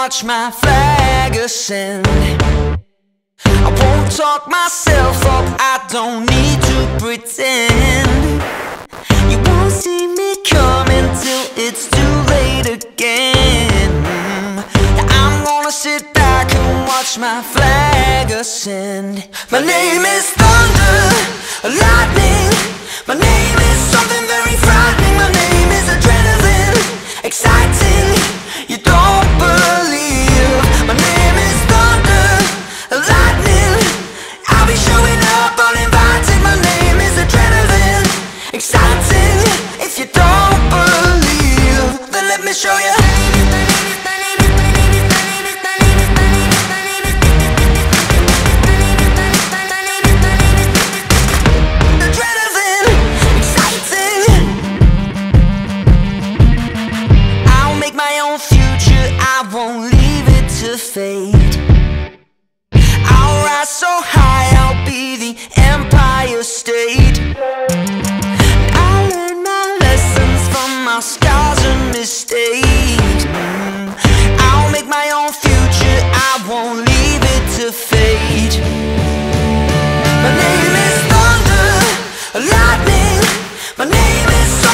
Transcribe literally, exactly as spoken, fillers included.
watch my flag ascend. I won't talk myself up, I don't need to pretend. You won't see me coming till it's too late again. I'm gonna sit back and watch my flag ascend. My name is thunder, lightning. My name is something very frightening. My name is adrenaline, exciting. You don't believe. My name is thunder, lightning. I'll be showing up uninvited. My name is adrenaline, exciting. If you don't believe, then let me show you. I won't leave it to fate. I'll rise so high, I'll be the Empire State. I learned my lessons from my scars and mistakes. I'll make my own future, I won't leave it to fate. My name is thunder, lightning. My name is